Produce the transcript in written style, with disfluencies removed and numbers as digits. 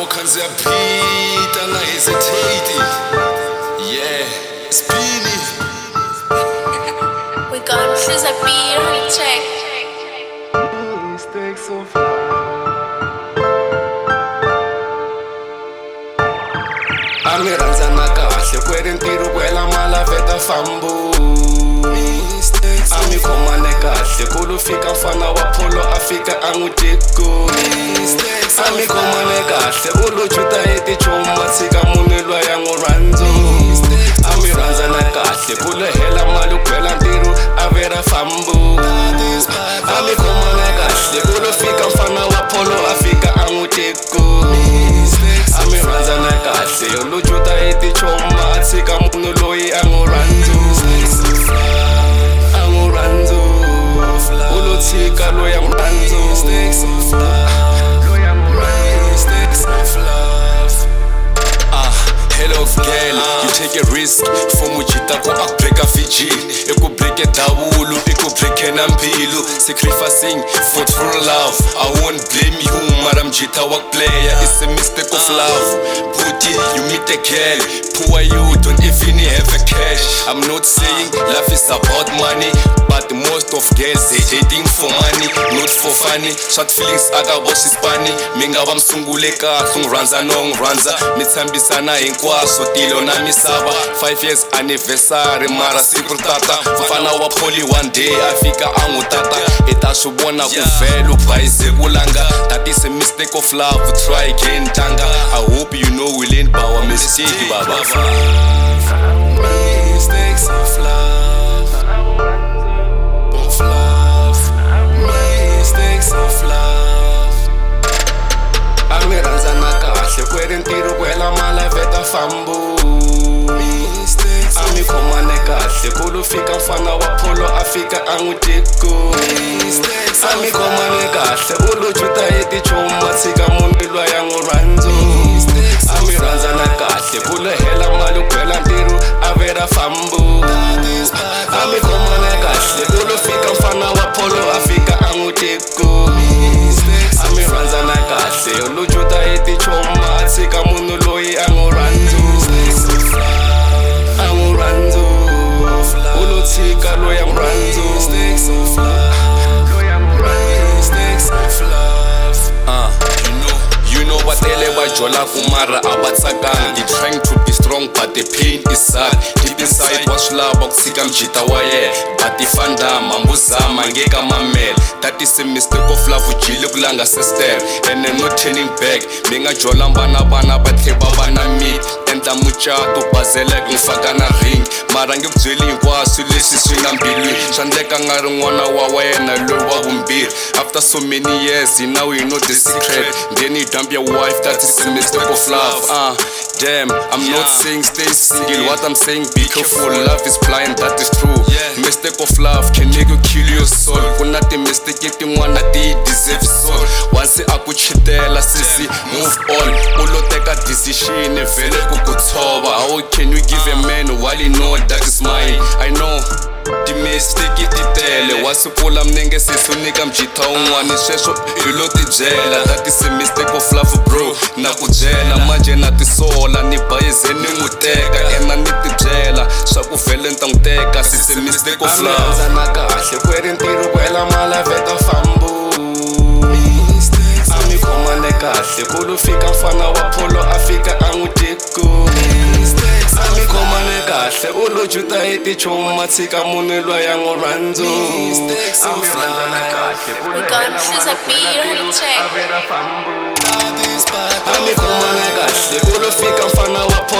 khandziya phita na hesitate. Yeah, Spinny. We got Mrs. Beer on check. Mistakes of love. A mi rhandzana kahle kwere ntirho kwela malaveta fambu. A mi khomane kahle kulu fika mfana wa pholo a fika a n'wi tekoni. A mi khomane kahle u lo juta hi tichomi ma tshika munhu loyi a n'wi rhandzu. A mi rhandzana kahle ku lehela mali kwela ntirho a vera fambu. A mi khomane kahle ku lo fika mfana wa pholo a fika a n'wi tekoni. A mi rhandzana kahle u lo juta hi tichomi ma tshika munhu loyi a n'wi rhandzu. Ulo tshika loya mrandzu. Hello girl, you take a risk for mujita ko akbreka Fiji. Eku break dawulu, eku break nampilu. Sacrificing for true love. I won't blame you, madam jita work player. It's a mistake of love. Booty, you meet a girl. Poor you don't even have a cash. I'm not saying love is about money, but most of girls they dating for money, not for funny. Short feelings aga boss is funny. Minga msunguleka, ranza nong ranza. Mitsambisana hinkwaso tilo na misava. 5 years anniversary mara siku tata. Mfana wa poli one day afika angutata. Ita subona kuvelu baize kulanga. That is a mistake of love, try again tanga. I hope you know we'll end by our mistake baba. Mistakes of love, of love, mistakes of love. A mi rhandzana kahle kwere ntirho kwela malaveta fambu. A mi khomane kahle kulu fika mfana wa pholo a fika a n'wi tekoni. A mi khomane kahle u lo juta hi tichomi ma tshika munhu loyi a n'wi rhandzu. A mi rhandzana kahle ku lehela mali kwela ntirho a vera fambu. A mi khomane kahle u lo fika mfana wa pholo a fika a n'wi tekoni. A mi rhandzana kahle u lo juta hi tichomi ma tshika munhu loyi a n'wi rhandzu. A n'wi rhandzu u lo tshika loyi a n'wi rhandzu. You know what ele ba jola kumara abatsakanga. They trying to be strong but the pain is sad. Deep inside wasulaba kusika mjita waye. But ifanda mambuzama ngeka mamela. That is a mistake of love ujile kulanga sister. And then no turning back. Minga jola bana batleba bana meet. Enda muchato bazela ngifaka na ring. Mara ngibuzeli inkwasi lesi swinga mbilwi. Shandeka ngari n'wana wa wena loyi wa vumbirhi. After so many years now you know the secret. Then you dump your wife, that is a mistake of love. Damn, I'm not saying stay single. What I'm saying, be careful. Love is blind, that is true. Mistake of love can make you kill your soul. Kunati mistake yetin'wana ti deserve soul. Once akuchitela sisi, move on. Ulo take a decision, vele kukuthoba. How can you give a man while you know that is mine? I know the mistake ititele. Wasipula mnenge sisunika mjita un'wana sweswo i lo tibyela. That is a mistake of love bro. Na kubyela manje na tisola ni bayize ni n'wi teka. Ena ni tibyela swa ku vele ni ta n'wi teka. It's a mistake of love. A mi rhandzana kahle kwere ntirho kwela malaveta fambu. A mi khomane kahle kulu fika mfana wa pholo a fika a n'wi tekoni. A mi khomane kahle u lo juta hi tichomi ma tshika munhu loyi a n'wi rhandzu. A mi rhandzana kahle ku lehela mali kwela ntirho a vera fambu. A mi khomane kahle ku lo fika mfana wa pholo